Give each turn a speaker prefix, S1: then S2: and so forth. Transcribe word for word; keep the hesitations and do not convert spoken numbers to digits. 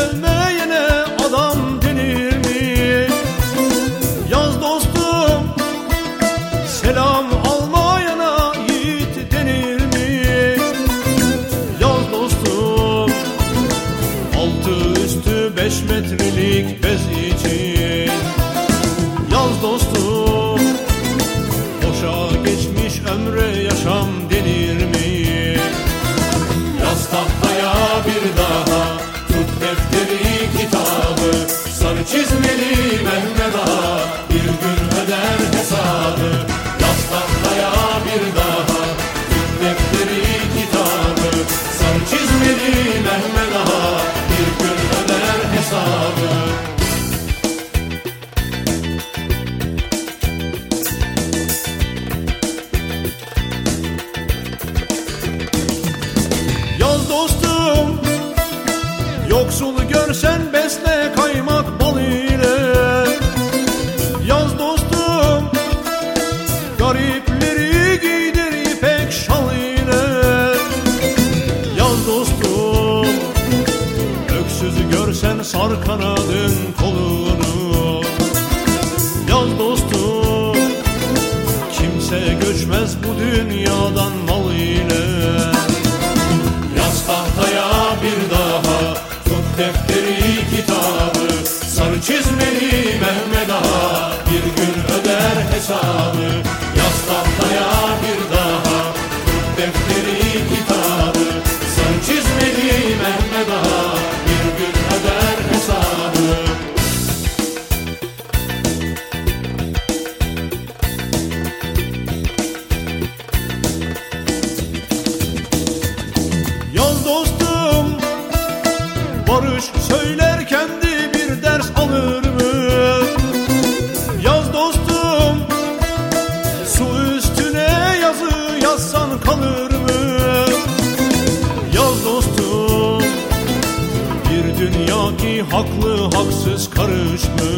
S1: sevmeyene adam denir mi? Yaz dostum, selam almayana yiğit denir mi? Yaz dostum, altı üstü beş metrelik bez için. Yaz dostum, boşa geçmiş ömre yaşam denir mi? Yaz tahtaya bir daha, tut defteri kitabı, sarı çizmeli Mehmet Ağa bir gün öder hesabı. Yaz tahtaya bir daha, tut defteri kitabı, sarı çizmeli Mehmet Ağa bir gün öder hesabı. Yaz dostum, yoksul görsen besle kaymak bal ile. Yaz dostum, garipleri giydir ipek şal ile. Yaz dostum, öksüz görsen sar kanadın kolunu. Yaz dostum, kimse göçmez bu dünyadan mal ile. Yaz tahtaya bir daha, tut defteri kitabı, sarı çizmeli Mehmet Ağa bir gün öder hesabı. Yaz tahtaya bir daha, tut defteri kitabı, sarı çizmeli Mehmet Ağa bir gün öder hesabı. Yaz dostum, barış söylerken de bir ders alır mı? Yaz dostum, su üstüne yazı yazsan kalır mı? Yaz dostum, bir dünya ki haklı haksız karışmış.